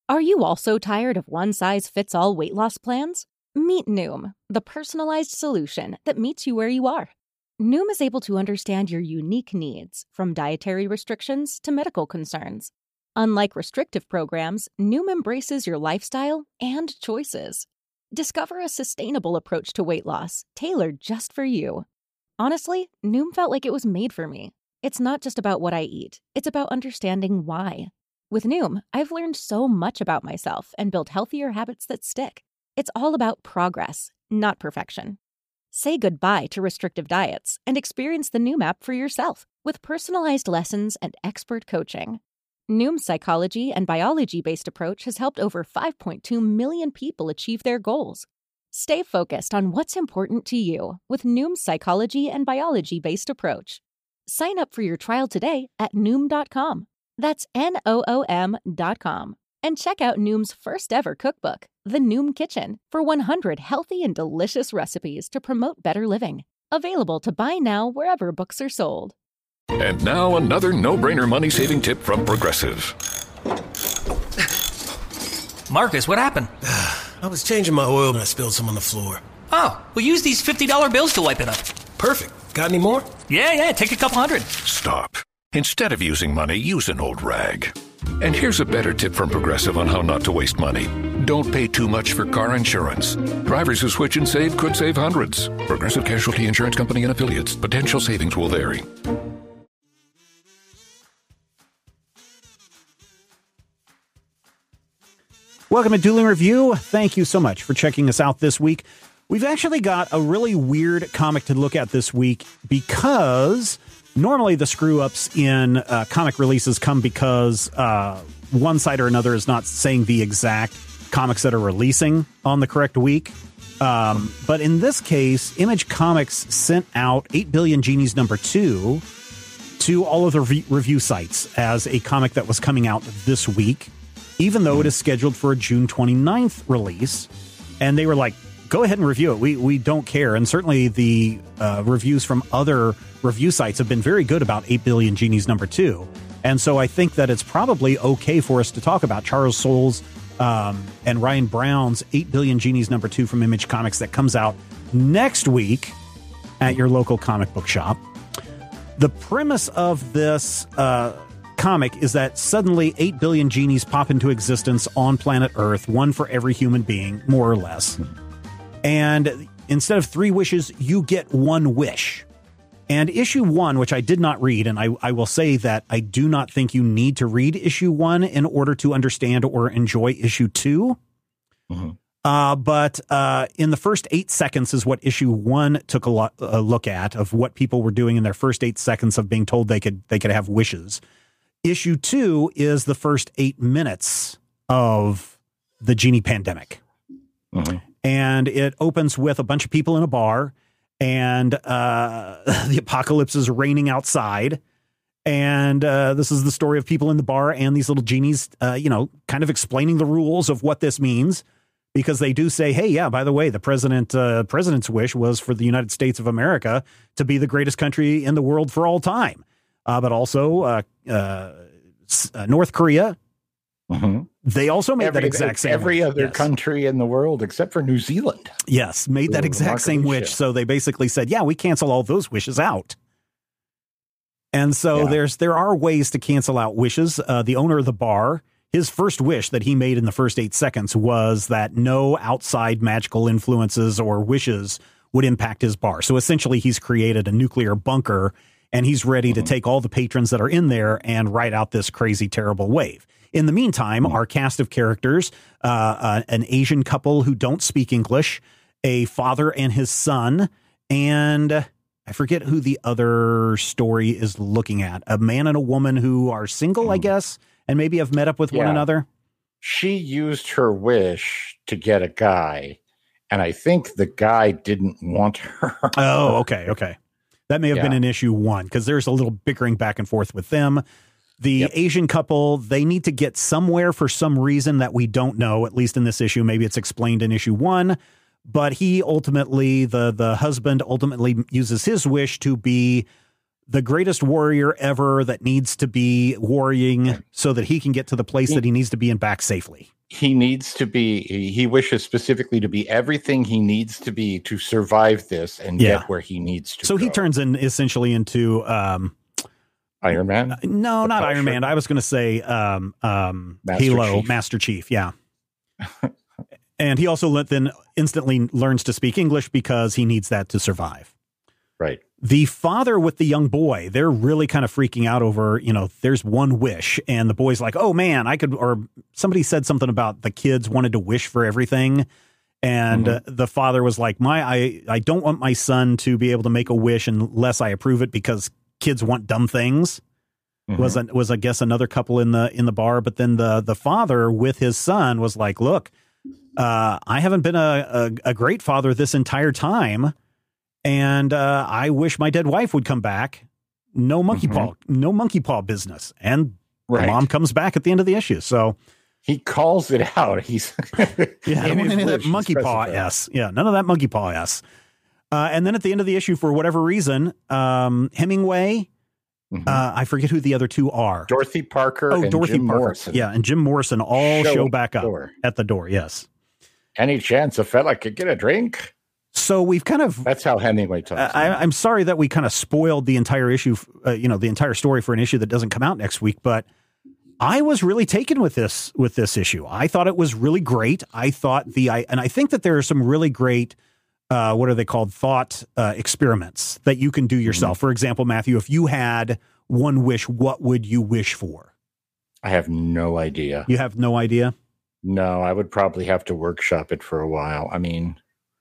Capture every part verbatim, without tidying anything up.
Are you also tired of one-size-fits-all weight loss plans? Meet Noom, the personalized solution that meets you where you are. Noom is able to understand your unique needs, from dietary restrictions to medical concerns. Unlike restrictive programs, Noom embraces your lifestyle and choices. Discover a sustainable approach to weight loss, tailored just for you. Honestly, Noom felt like it was made for me. It's not just about what I eat, it's about understanding why. With Noom, I've learned so much about myself and built healthier habits that stick. It's all about progress, not perfection. Say goodbye to restrictive diets and experience the Noom app for yourself with personalized lessons and expert coaching. Noom's psychology and biology-based approach has helped over five point two million people achieve their goals. Stay focused on what's important to you with Noom's psychology and biology-based approach. Sign up for your trial today at Noom dot com. That's N O O M dot com. And check out Noom's first ever cookbook, The Noom Kitchen, for one hundred healthy and delicious recipes to promote better living. Available to buy now wherever books are sold. And now another no-brainer money-saving tip from Progressive. Marcus, what happened? I was changing my oil and I spilled some on the floor. Oh, well, use these fifty dollar bills to wipe it up. Perfect. Got any more? Yeah, yeah, take a couple hundred. Stop. Instead of using money, use an old rag. And here's a better tip from Progressive on how not to waste money. Don't pay too much for car insurance. Drivers who switch and save could save hundreds. Progressive Casualty Insurance Company and Affiliates. Potential savings will vary. Welcome to Dueling Review. Thank you so much for checking us out this week. We've actually got a really weird comic to look at this week because normally the screw-ups in uh, comic releases come because uh, one side or another is not saying the exact comics that are releasing on the correct week. Um, but in this case, Image Comics sent out eight billion Genies number two to all of the re- review sites as a comic that was coming out this week, even though it is scheduled for a June twenty-ninth release. And they were like, go ahead and review it. We we don't care. And certainly the uh, reviews from other review sites have been very good about eight billion Genies number two. And so I think that it's probably okay for us to talk about Charles Soule's um, and Ryan Brown's eight billion Genies number two from Image Comics that comes out next week at your local comic book shop. The premise of this uh, comic is that suddenly eight billion genies pop into existence on planet Earth, one for every human being, more or less. And instead of three wishes, you get one wish. And issue one, which I did not read, and I, I will say that I do not think you need to read issue one in order to understand or enjoy issue two. Mm-hmm. Uh, but uh, in the first eight seconds is what issue one took a, lo- a look at of what people were doing in their first eight seconds of being told they could they could have wishes. Issue two is the first eight minutes of the genie pandemic. Mm-hmm. And it opens with a bunch of people in a bar, and uh, the apocalypse is raining outside. And uh, this is the story of people in the bar and these little genies, uh, you know, kind of explaining the rules of what this means, because they do say, hey, yeah, by the way, the president uh, president's wish was for the United States of America to be the greatest country in the world for all time. Uh, but also uh, uh, uh, North Korea. Mm-hmm. They also made every, that exact same every wish. other yes. country in the world except for New Zealand. Yes, made that exact same wish. So they basically said, yeah, we cancel all those wishes out. And so yeah. there's there are ways to cancel out wishes. Uh, the owner of the bar, his first wish that he made in the first eight seconds was that no outside magical influences or wishes would impact his bar. So essentially he's created a nuclear bunker, and he's ready mm-hmm. to take all the patrons that are in there and ride out this crazy, terrible wave. In the meantime, mm-hmm. our cast of characters, uh, uh, an Asian couple who don't speak English, a father and his son, and I forget who the other story is looking at. A man and a woman who are single, mm-hmm. I guess, and maybe have met up with yeah. one another. She used her wish to get a guy, and I think the guy didn't want her. Oh, okay, okay. That may have yeah. been in issue one, because there's a little bickering back and forth with them. The yep. Asian couple, they need to get somewhere for some reason that we don't know, at least in this issue. Maybe it's explained in issue one. But he ultimately, the, the husband ultimately uses his wish to be the greatest warrior ever that needs to be warring so that he can get to the place he, that he needs to be and back safely. he needs to be, he wishes specifically to be everything he needs to be to survive this and Yeah. get where he needs to So go. he turns in essentially into um, Iron Man? no, The not Punisher? Iron Man. I was going to say um, um, Master Halo, Chief. Master Chief. Yeah. And he also le- then instantly learns to speak English because he needs that to survive. Right. The father with the young boy, they're really kind of freaking out over, you know, there's one wish. And the boy's like, oh, man, I could, or somebody said something about the kids wanted to wish for everything. And Mm-hmm. uh, the father was like, my, I, I don't want my son to be able to make a wish unless I approve it because kids want dumb things. Mm-hmm. Was, a, was, I guess, another couple in the, in the bar. But then the, the father with his son was like, look, uh, I haven't been a, a, a great father this entire time. And uh, I wish my dead wife would come back. No monkey Mhm. paw, no monkey paw business. And Right. the mom comes back at the end of the issue. So He calls it out. He's yeah, I in don't want his any of that wish, he monkey paw specifies. s. Yeah, none of that monkey paw s. Uh, and then at the end of the issue, for whatever reason, um, Hemingway, Mhm. uh, I forget who the other two are. Dorothy Parker oh, and Dorothy Jim Parker. Morrison. Yeah, and Jim Morrison all Show show, at back the up door. at the door. Yes. Any chance a fella could get a drink? So we've kind of That's how Hemingway talks. I, I'm sorry that we kind of spoiled the entire issue, uh, you know, the entire story for an issue that doesn't come out next week. But I was really taken with this with this issue. I thought it was really great. I thought the I and I think that there are some really great, uh, what are they called, thought uh, experiments that you can do yourself. For example, Matthew, if you had one wish, what would you wish for? I have no idea. You have no idea. No, I would probably have to workshop it for a while. I mean,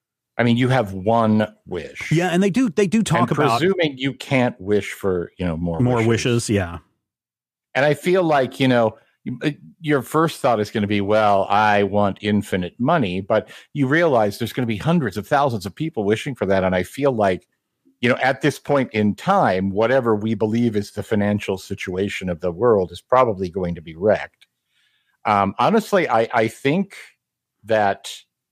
I mean, you have one wish. Yeah, and they do they do talk and about presuming you can't wish for, you know, more more wishes. wishes. Yeah. And I feel like, you know, you- uh, your first thought is going to be, well, I want infinite money, but you realize there's going to be hundreds of thousands of people wishing for that. And I feel like, you know, at this point in time, whatever we believe is the financial situation of the world is probably going to be wrecked. Um, honestly, I, I think that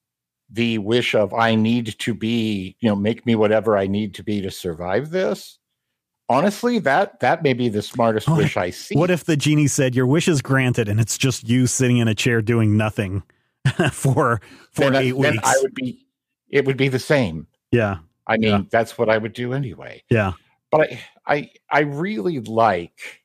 the wish of I need to be, you know, make me whatever I need to be to survive this. Honestly, that that may be the smartest What- wish I see. What if the genie said your wish is granted and it's just you sitting in a chair doing nothing for for then, I- eight then weeks? I would be, it would be the same. yeah, I mean, Yeah. that's what I would do anyway. yeah, But I, I, I really like,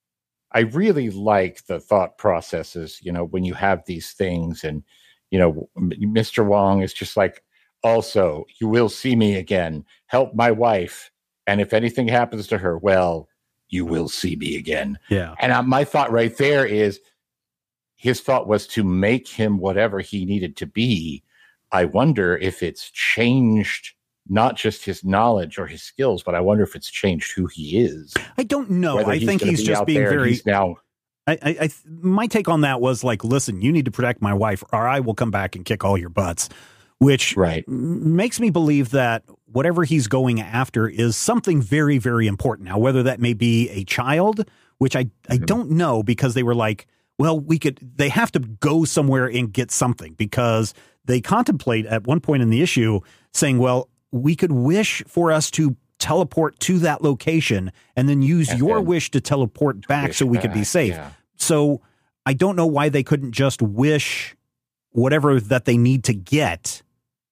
I really like the thought processes. You know, when you have these things, and you know, M- Mister Wong is just like, also, you will see me again. Help my wife, and if anything happens to her, well, you will see me again. yeah. And uh, my thought right there is, his thought was to make him whatever he needed to be. I wonder if it's changed not just his knowledge or his skills, but I wonder if it's changed who he is. I don't know. Whether I think gonna he's be just out being there and very. he's now. I, I, I, my take on that was like, listen, you need to protect my wife, or I will come back and kick all your butts. Which Right. m- makes me believe that whatever he's going after is something very, very important. Now, whether that may be a child, which I, I Mhm. don't know, because they were like, well, we could, they have to go somewhere and get something, because they contemplate at one point in the issue saying, well, we could wish for us to teleport to that location and then use And your then wish to teleport back wish so we could be back, safe. yeah. So I don't know why they couldn't just wish whatever that they need to get,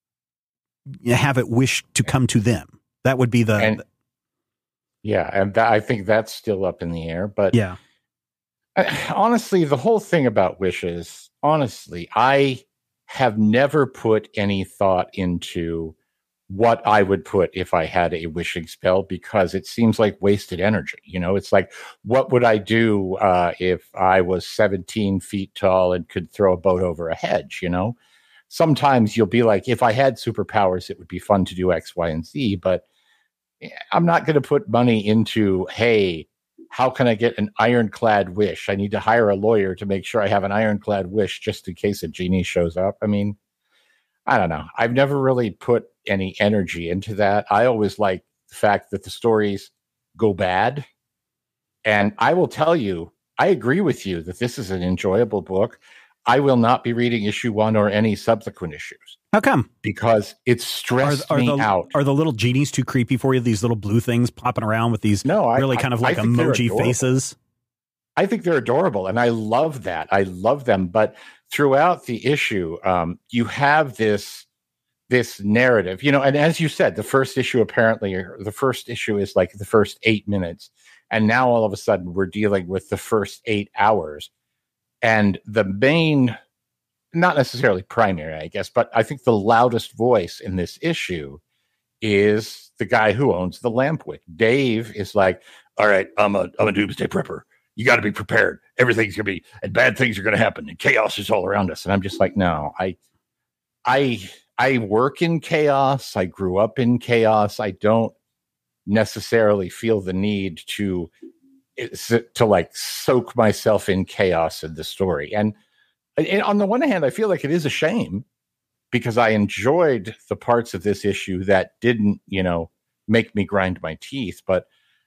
have it wish to come to them. That would be the, And yeah, and that, I think that's still up in the air. But yeah. uh, honestly, the whole thing about wishes, honestly, I have never put any thought into what I would put if I had a wishing spell, because it seems like wasted energy. You know, it's like, what would I do uh, if I was seventeen feet tall and could throw a boat over a hedge? You know, sometimes you'll be like, if I had superpowers, it would be fun to do X, Y, and Z, but I'm not going to put money into, hey, how can I get an ironclad wish? I need to hire a lawyer to make sure I have an ironclad wish just in case a genie shows up. I mean, I don't know. I've never really put any energy into that. I always like the fact that the stories go bad. And I will tell you, I agree with you that this is an enjoyable book. I will not be reading issue one or any subsequent issues How come? because it's Are, stressed are me the out. are the little genies too creepy for you? These little blue things popping around with these No, I- really I- kind of I like think they're emoji adorable. faces. I think they're adorable, and I love that. I love them. But throughout the issue, um, you have this this narrative, you know. And as you said, the first issue apparently, or the first issue is like the first eight minutes, and now all of a sudden we're dealing with the first eight hours, and the main, not necessarily primary, I guess, but I think the loudest voice in this issue is the guy who owns the Lampwick. Dave is like, all right, I'm a I'm a doomsday prepper. You got to be prepared. Everything's going to be, and bad things are going to happen, and chaos is all around us. And I'm just like, no, I, I, I work in chaos. I grew up in chaos. I don't necessarily feel the need to, to like soak myself in chaos in the story. And, and on the one hand, I feel like it is a shame because I enjoyed the parts of this issue that didn't, you know, make me grind my teeth, but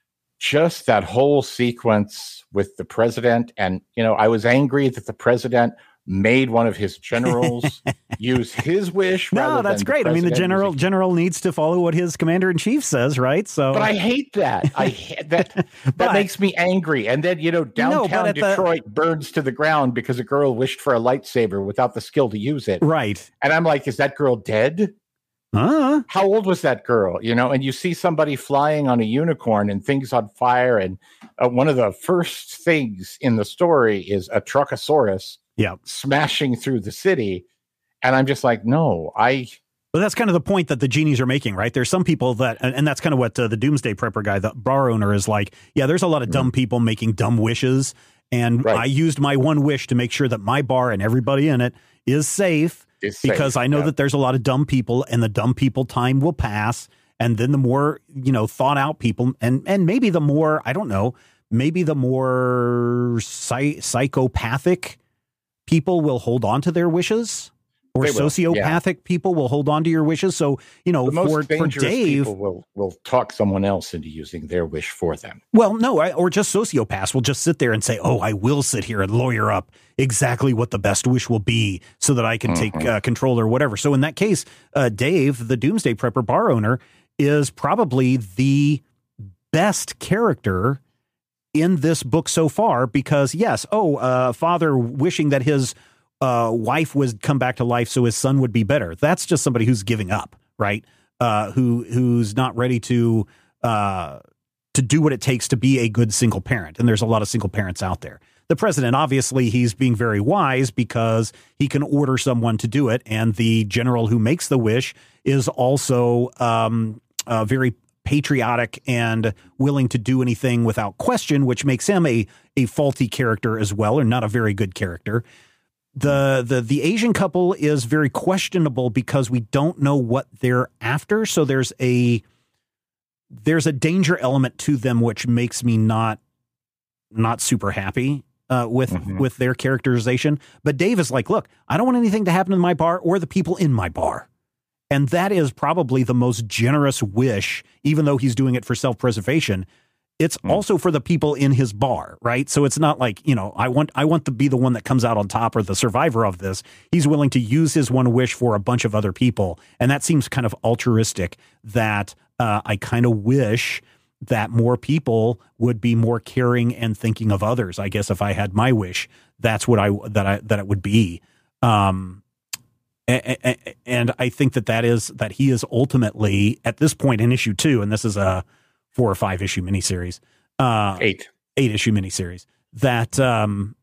just that whole sequence with the president. And, you know, I was angry that the president made one of his generals use his wish. No, that's great. I mean, the general using... general needs to follow what his commander in chief says, right? So, but I hate that. I hate that. That but, makes me angry. And then, you know, downtown no, Detroit the... burns to the ground because a girl wished for a lightsaber without the skill to use it. Right. And I'm like, is that girl dead? Huh? How old was that girl? You know, and you see somebody flying on a unicorn and things on fire. And uh, one of the first things in the story is a Truckosaurus yeah. smashing through the city. And I'm just like, no, I... Well, that's kind of the point that the genies are making, right? There's some people that, and that's kind of what uh, the Doomsday Prepper guy, the bar owner, is like, yeah, there's a lot of dumb mm-hmm. people making dumb wishes. And right. I used my one wish to make sure that my bar and everybody in it is safe. Because safe, I know yeah. that there's a lot of dumb people, and the dumb people time will pass. And then the more, you know, thought out people, and, and maybe the more, I don't know, maybe the more psych- psychopathic people will hold on to their wishes, or sociopathic yeah. people will hold on to your wishes. So, you know, the most for, for Dave, people will, will talk someone else into using their wish for them. Well, no, I, or just sociopaths will just sit there and say, oh, I will sit here and lawyer up exactly what the best wish will be so that I can mm-hmm. take uh, control or whatever. So in that case, uh, Dave, the Doomsday Prepper bar owner, is probably the best character in this book so far because, yes, oh, uh, father wishing that his Uh, wife would come back to life so his son would be better. That's just somebody who's giving up, right? Uh, who who's not ready to uh, to do what it takes to be a good single parent. And there's a lot of single parents out there. The president, obviously, he's being very wise because he can order someone to do it. And the general who makes the wish is also um, uh, very patriotic and willing to do anything without question, which makes him a, a faulty character as well, or not a very good character. The, the the Asian couple is very questionable because we don't know what they're after. So there's a there's a danger element to them, which makes me not not super happy uh, with mm-hmm. with their characterization. But Dave is like, look, I don't want anything to happen in my bar or the people in my bar. And that is probably the most generous wish, even though he's doing it for self-preservation. It's mm. also for the people in his bar, right? So it's not like, you know, I want I want to be the one that comes out on top or the survivor of this. He's willing to use his one wish for a bunch of other people. And that seems kind of altruistic that uh, I kind of wish that more people would be more caring and thinking of others. I guess if I had my wish, that's what I that I that it would be. Um, and, and I think that that is that he is ultimately at this point in issue two, and this is a four or five issue miniseries, uh, eight, eight issue miniseries, that, um,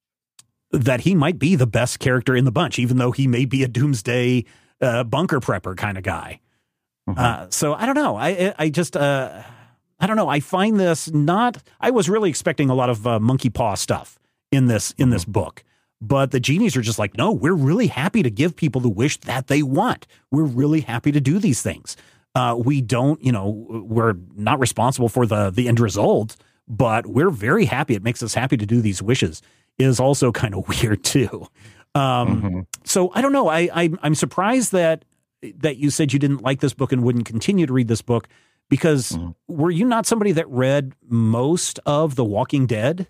that he might be the best character in the bunch, even though he may be a doomsday, uh, bunker prepper kind of guy. Mm-hmm. Uh, so I don't know. I, I just, uh, I don't know. I find this not, I was really expecting a lot of, uh, monkey paw stuff in this, in mm-hmm. this book, but the genies are just like, no, we're really happy to give people the wish that they want. We're really happy to do these things. Uh, we don't, you know, we're not responsible for the the end result, but we're very happy. It makes us happy to do these wishes. Is also kind of weird too. Um, mm-hmm. So I don't know. I, I I'm surprised that that you said you didn't like this book and wouldn't continue to read this book because mm-hmm. were you not somebody that read most of The Walking Dead?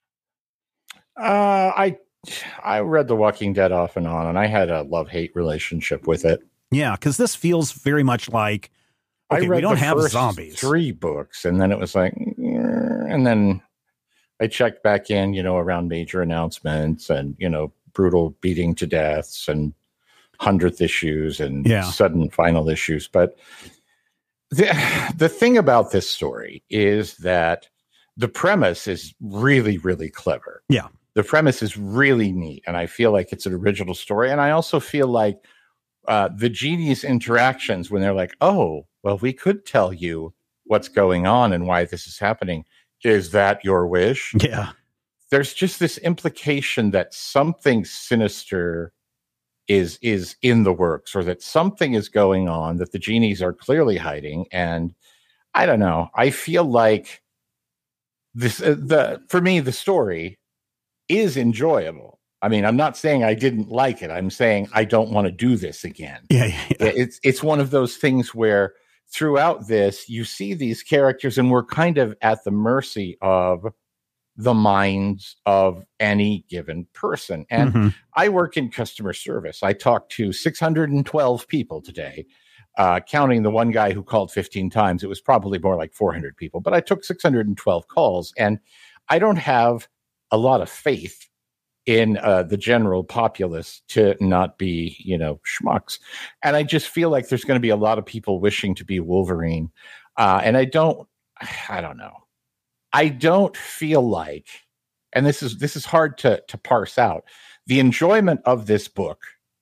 Uh, I I read The Walking Dead off and on, and I had a love-hate relationship with it. Yeah, because this feels very much like, okay, I read we don't the have first zombies. Three books, and then it was like, and then I checked back in, you know, around major announcements and, you know, brutal beating to deaths and hundredth issues and yeah. sudden final issues. But the, the thing about this story is that the premise is really, really clever. Yeah. The premise is really neat. And I feel like it's an original story. And I also feel like uh, the genies' interactions when they're like, oh, well, we could tell you what's going on and why this is happening. Is that your wish? Yeah. There's just this implication that something sinister is is in the works, or that something is going on that the genies are clearly hiding. And I don't know. I feel like this uh, the for me the story is enjoyable. I mean, I'm not saying I didn't like it. I'm saying I don't want to do this again. Yeah, yeah, yeah. It's it's one of those things where throughout this, you see these characters, and we're kind of at the mercy of the minds of any given person. And mm-hmm. I work in customer service. I talked to six hundred twelve people today, uh, counting the one guy who called fifteen times. It was probably more like four hundred people, but I took six hundred twelve calls, and I don't have a lot of faith in uh, the general populace to not be, you know, schmucks. And I just feel like there's going to be a lot of people wishing to be Wolverine. Uh, and I don't, I don't know. I don't feel like, and this is, this is hard to, to parse out. The enjoyment of this book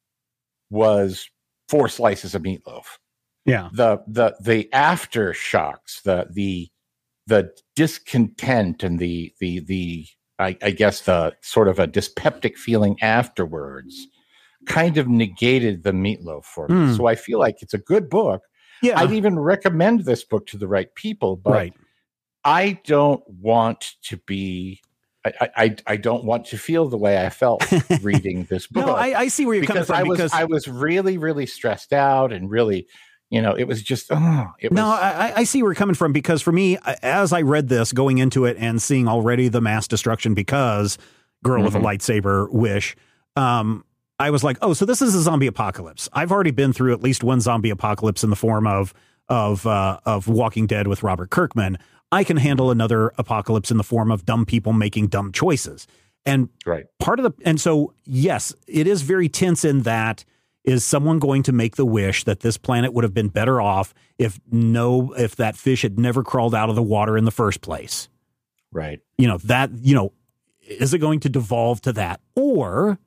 was four slices of meatloaf. Yeah. The, the, the aftershocks, the, the, the discontent and the, the, the, I, I guess the sort of a dyspeptic feeling afterwards kind of negated the meatloaf for me. Mm. So I feel like it's a good book. Yeah. I'd even recommend this book to the right people, but right. I don't want to be, I, I, I don't want to feel the way I felt reading this book. No, I, I see where you're because coming from. I was, because I was really, really stressed out and really, you know, it was just, oh, it was. No, I, I see where you're coming from, because for me, as I read this, going into it and seeing already the mass destruction because girl mm-hmm. with a lightsaber wish, um, I was like, oh, so this is a zombie apocalypse. I've already been through at least one zombie apocalypse in the form of of uh, of Walking Dead with Robert Kirkman. I can handle another apocalypse in the form of dumb people making dumb choices. And right. part of the, and so, yes, it is very tense in that. Is someone going to make the wish that this planet would have been better off if no, if that fish had never crawled out of the water in the first place? Right. You know, that, you know, is it going to devolve to that? Or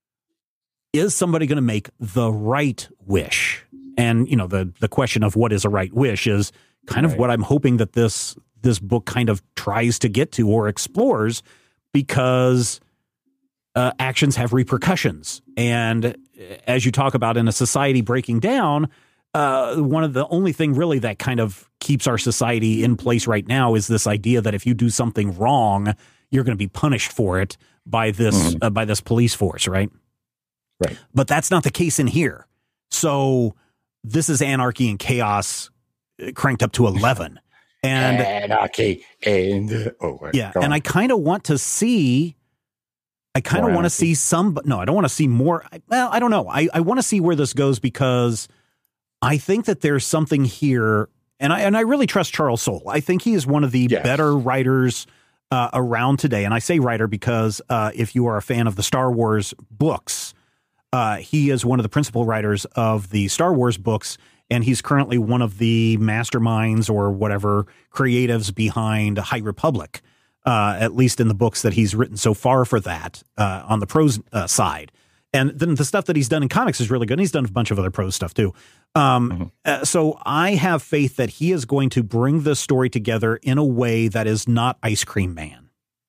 is somebody going to make the right wish? And, you know, the, the question of what is a right wish is kind right. of what I'm hoping that this, this book kind of tries to get to or explores, because uh, actions have repercussions. And as you talk about in a society breaking down, uh, one of the only thing really that kind of keeps our society in place right now is this idea that if you do something wrong, you're going to be punished for it by this mm-hmm. uh, by this police force, right? Right. But that's not the case in here. So this is anarchy and chaos cranked up to eleven. And anarchy and oh, yeah, and I kind of want to see. I kind of want to see some, but no, I don't want to see more. Well, I don't know. I, I want to see where this goes, because I think that there's something here, and I and I really trust Charles Soule. I think he is one of the yes. better writers uh, around today. And I say writer because uh, if you are a fan of the Star Wars books, uh, he is one of the principal writers of the Star Wars books, and he's currently one of the masterminds or whatever creatives behind High Republic. Uh, at least in the books that he's written so far for that uh, on the prose uh, side. And then the stuff that he's done in comics is really good. And he's done a bunch of other prose stuff too. Um, mm-hmm. uh, so I have faith that he is going to bring this story together in a way that is not Ice Cream Man.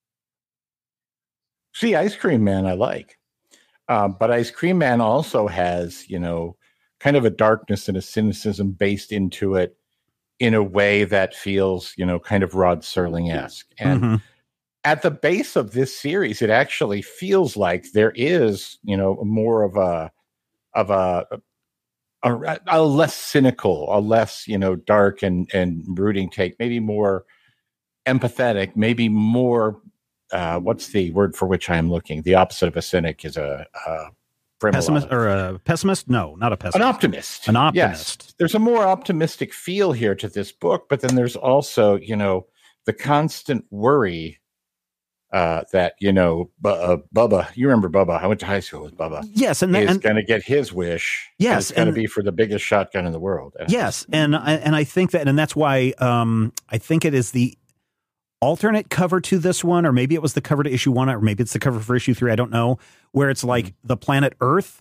See, Ice Cream Man I like. Uh, but Ice Cream Man also has, you know, kind of a darkness and a cynicism based into it in a way that feels, you know, kind of Rod Serling-esque. And mm-hmm. at the base of this series, it actually feels like there is, you know, more of a, of a, a, a less cynical, a less, you know, dark and, and brooding take, maybe more empathetic, maybe more, uh, what's the word for which I am looking? The opposite of a cynic is a, a pessimist or a pessimist? No, not a pessimist. An optimist. An optimist. Yes. There's a more optimistic feel here to this book, but then there's also, you know, the constant worry uh, that, you know, Bu- uh, Bubba, you remember Bubba? I went to high school with Bubba. Yes. And he's and, going to get his wish. Yes. It's going to be for the biggest shotgun in the world. And yes. And, I, and I think that, and that's why um, I think it is the alternate cover to this one, or maybe it was the cover to issue one, or maybe it's the cover for issue three. I don't know, where it's like mm-hmm. the planet Earth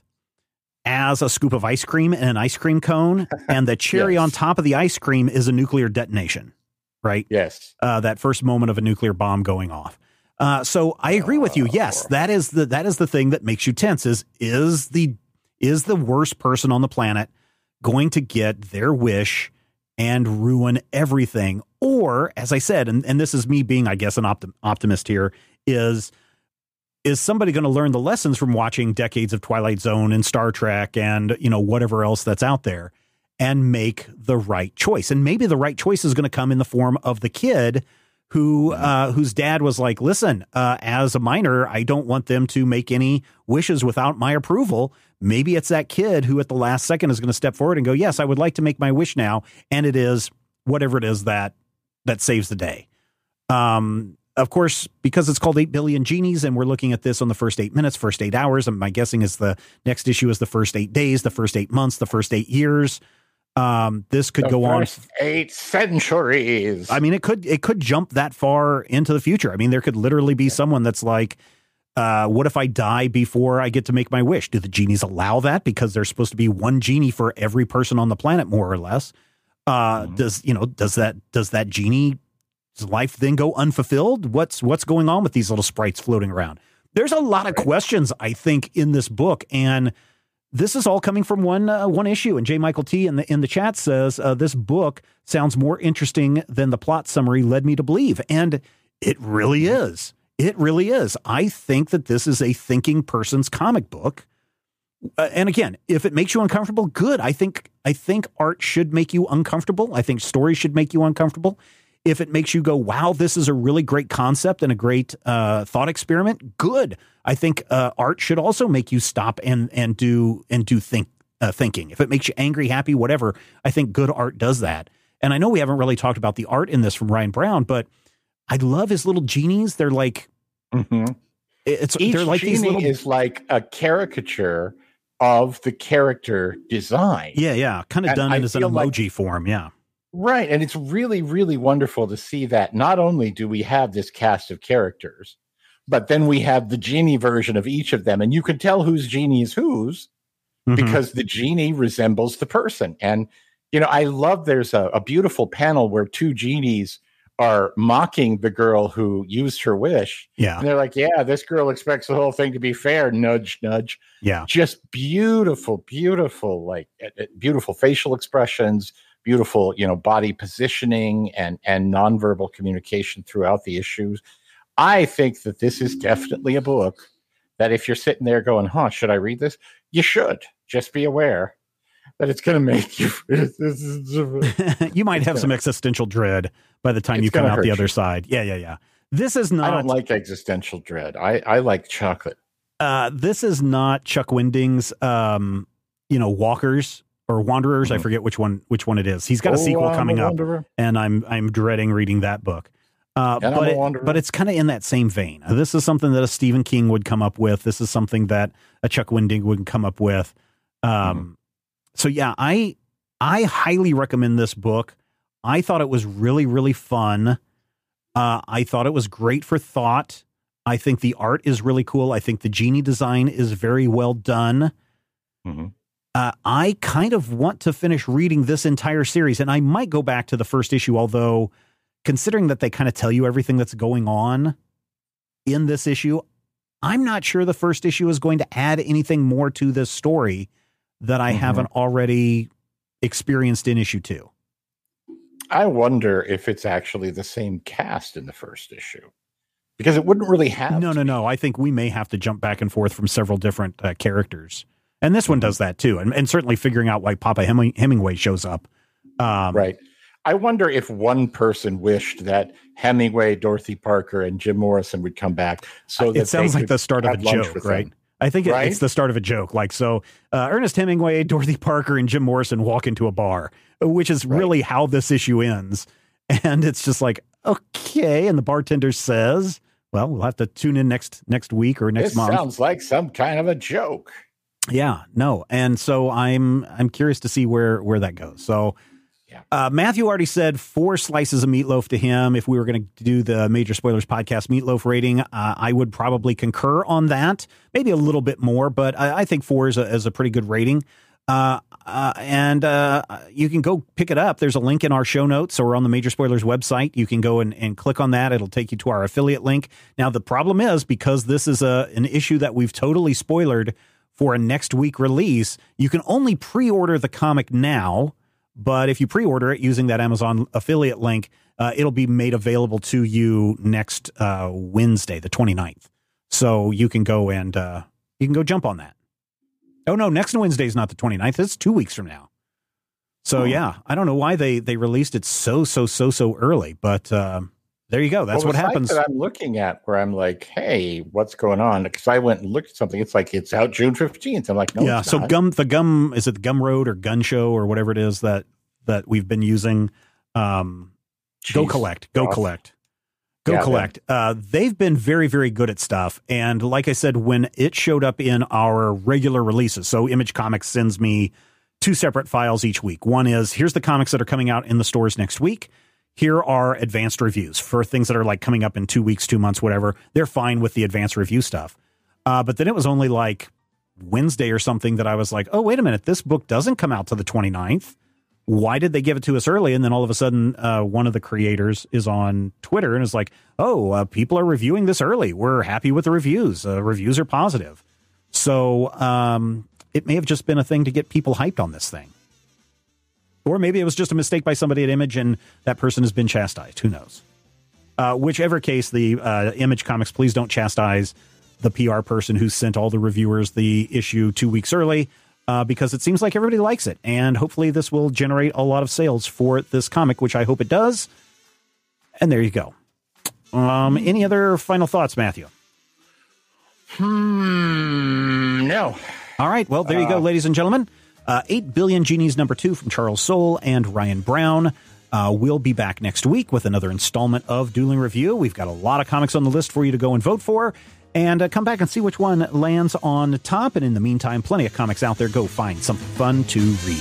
as a scoop of ice cream in an ice cream cone. And the cherry yes. on top of the ice cream is a nuclear detonation, right? Yes. Uh, that first moment of a nuclear bomb going off. Uh, so I agree with you. Yes, that is the, that is the thing that makes you tense is, is the, is the worst person on the planet going to get their wish and ruin everything? Or, as I said, and, and this is me being, I guess, an optim- optimist here, is is somebody going to learn the lessons from watching decades of Twilight Zone and Star Trek and, you know, whatever else that's out there and make the right choice? And maybe the right choice is going to come in the form of the kid who uh, whose dad was like, listen, uh, as a minor, I don't want them to make any wishes without my approval. Maybe it's that kid who at the last second is going to step forward and go, yes, I would like to make my wish now. And it is whatever it is that that saves the day. Um, of course, because it's called eight billion Genies and we're looking at this on the first eight minutes, first eight hours. And my guessing is the next issue is the first eight days, the first eight months, the first eight years. Um, this could the go on eight centuries. I mean, it could, it could jump that far into the future. I mean, there could literally be someone that's like, uh, what if I die before I get to make my wish? Do the genies allow that? Because there's supposed to be one genie for every person on the planet, more or less. Uh, mm-hmm. does, you know, does that, does that genie's life then go unfulfilled? What's, what's going on with these little sprites floating around? There's a lot of questions, I think, in this book. And this is all coming from one, uh, one issue. And J. Michael T in the, in the chat says, uh, this book sounds more interesting than the plot summary led me to believe. And it really is. It really is. I think that this is a thinking person's comic book. Uh, and again, if it makes you uncomfortable, good. I think, I think art should make you uncomfortable. I think stories should make you uncomfortable. If it makes you go, wow, this is a really great concept and a great uh, thought experiment, good. I think uh, art should also make you stop and and do and do think uh, thinking. If it makes you angry, happy, whatever, I think good art does that. And I know we haven't really talked about the art in this from Ryan Brown, but I love his little genies. They're like, mm-hmm. it's each they're like genie these little is like a caricature of the character design. Yeah, yeah, kind of and done I in as an emoji like, form. Yeah. Right. And it's really, really wonderful to see that not only do we have this cast of characters, but then we have the genie version of each of them. And you can tell whose genie is whose mm-hmm. because the genie resembles the person. And, you know, I love there's a, a beautiful panel where two genies are mocking the girl who used her wish. Yeah. And they're like, yeah, this girl expects the whole thing to be fair. Nudge, nudge. Yeah. Just beautiful, beautiful, like uh, beautiful facial expressions. Beautiful, you know, body positioning and and nonverbal communication throughout the issues. I think that this is definitely a book that if you're sitting there going, huh, should I read this? You should. Just be aware that it's going to make you. You might have some existential dread by the time you come out the other side. Yeah, yeah, yeah. This is not. I don't like existential dread. I, I like chocolate. Uh, this is not Chuck Winding's, um, you know, Walkers. Or Wanderers, mm-hmm. I forget which one which one it is. He's got a oh, sequel I'm coming a up, and I'm I'm dreading reading that book. Uh, but it, but it's kind of in that same vein. This is something that a Stephen King would come up with. This is something that a Chuck Winding would come up with. Um, mm-hmm. So yeah, I I highly recommend this book. I thought it was really really fun. Uh, I thought it was great for thought. I think the art is really cool. I think the genie design is very well done. Mm-hmm. Uh, I kind of want to finish reading this entire series, and I might go back to the first issue, although considering that they kind of tell you everything that's going on in this issue, I'm not sure the first issue is going to add anything more to this story that I mm-hmm. haven't already experienced in issue two. I wonder if it's actually the same cast in the first issue, because it wouldn't really have. No, no, no. I think we may have to jump back and forth from several different uh, characters. And this one does that too. And, and certainly figuring out why Papa Hem- Hemingway shows up. Um, right. I wonder if one person wished that Hemingway, Dorothy Parker, and Jim Morrison would come back. So that it sounds like the start of a joke, right? Them. I think it, right? it's the start of a joke. Like, so uh, Ernest Hemingway, Dorothy Parker, and Jim Morrison walk into a bar, which is right. really how this issue ends. And it's just like, okay. And the bartender says, well, we'll have to tune in next next week or next this month. Sounds like some kind of a joke. Yeah, no. And so I'm I'm curious to see where where that goes. So yeah. uh, Matthew already said four slices of meatloaf to him. If we were going to do the Major Spoilers podcast meatloaf rating, uh, I would probably concur on that. Maybe a little bit more, but I, I think four is a, is a pretty good rating. Uh, uh, and uh, you can go pick it up. There's a link in our show notes or on the Major Spoilers website. You can go and, and click on that. It'll take you to our affiliate link. Now, the problem is because this is a an issue that we've totally spoilered for a next week release, you can only pre-order the comic now. But if you pre-order it using that Amazon affiliate link, uh, it'll be made available to you next uh, Wednesday, the twenty-ninth. So you can go and uh, you can go jump on that. Oh, no, next Wednesday is not the twenty-ninth. It's two weeks from now. So, oh. yeah, I don't know why they, they released it so, so, so, so early. But uh, there you go. That's well, what happens. That I'm looking at where I'm like, hey, what's going on? Because I went and looked at something. It's like it's out June fifteenth. I'm like, no, yeah. it's So not. gum, the gum, is it the Gum Road or Gun Show or whatever it is that that we've been using? Um, go collect, go Gosh. collect, go yeah, collect. Uh, they've been very, very good at stuff. And like I said, when it showed up in our regular releases, so Image Comics sends me two separate files each week. One is here's the comics that are coming out in the stores next week. Here are advanced reviews for things that are like coming up in two weeks, two months, whatever. They're fine with the advanced review stuff. Uh, but then it was only like Wednesday or something that I was like, oh, wait a minute. This book doesn't come out to the twenty-ninth. Why did they give it to us early? And then all of a sudden, uh, one of the creators is on Twitter and is like, oh, uh, people are reviewing this early. We're happy with the reviews. Uh, reviews are positive. So um, it may have just been a thing to get people hyped on this thing. Or maybe it was just a mistake by somebody at Image and that person has been chastised. Who knows? Uh, whichever case, the uh, Image Comics, please don't chastise the P R person who sent all the reviewers the issue two weeks early uh, because it seems like everybody likes it. And hopefully this will generate a lot of sales for this comic, which I hope it does. And there you go. Um, any other final thoughts, Matthew? Hmm, no. All right. Well, there you go, uh, ladies and gentlemen. Uh, eight billion Genies number two from Charles Soule and Ryan Brown. Uh, we'll be back next week with another installment of Dueling Review. We've got a lot of comics on the list for you to go and vote for. And uh, come back and see which one lands on top. And in the meantime, plenty of comics out there. Go find something fun to read.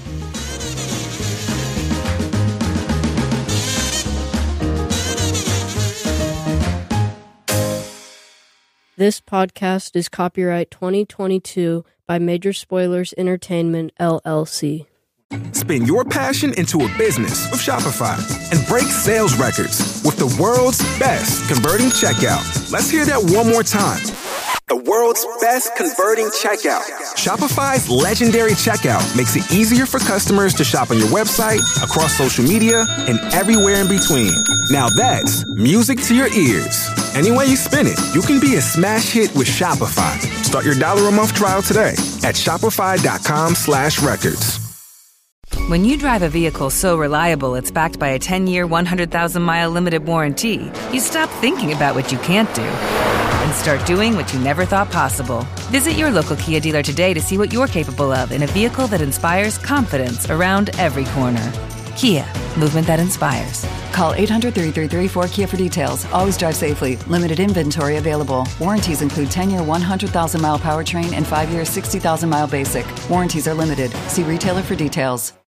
This podcast is copyright twenty twenty-two by Major Spoilers Entertainment, L L C. Spin your passion into a business with Shopify and break sales records with the world's best converting checkout. Let's hear that one more time. The world's best converting checkout. Shopify's legendary checkout makes it easier for customers to shop on your website, across social media, and everywhere in between. Now that's music to your ears. Any way you spin it, you can be a smash hit with Shopify. Start your dollar a month trial today at shopify.com slash records. When you drive a vehicle so reliable it's backed by a ten-year, one hundred thousand mile limited warranty, you stop thinking about what you can't do and start doing what you never thought possible. Visit your local Kia dealer today to see what you're capable of in a vehicle that inspires confidence around every corner. Kia, movement that inspires. Call eight hundred, three three three, four K I A for details. Always drive safely. Limited inventory available. Warranties include ten-year, one hundred thousand mile powertrain and five-year, sixty thousand mile basic. Warranties are limited. See retailer for details.